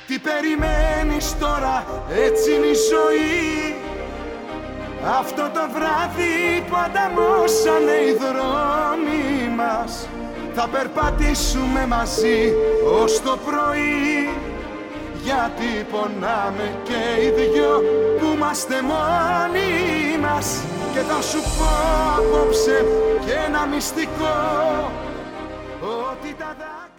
Τι περιμένεις τώρα, έτσι είναι η ζωή. Αυτό το βράδυ που ανταμώσανε οι δρόμοι μας, θα περπατήσουμε μαζί ως το πρωί. Γιατί πονάμε και οι δυο που είμαστε μόνοι μας. Και θα σου πω απόψε και ένα μυστικό, ότι τα δάκρυα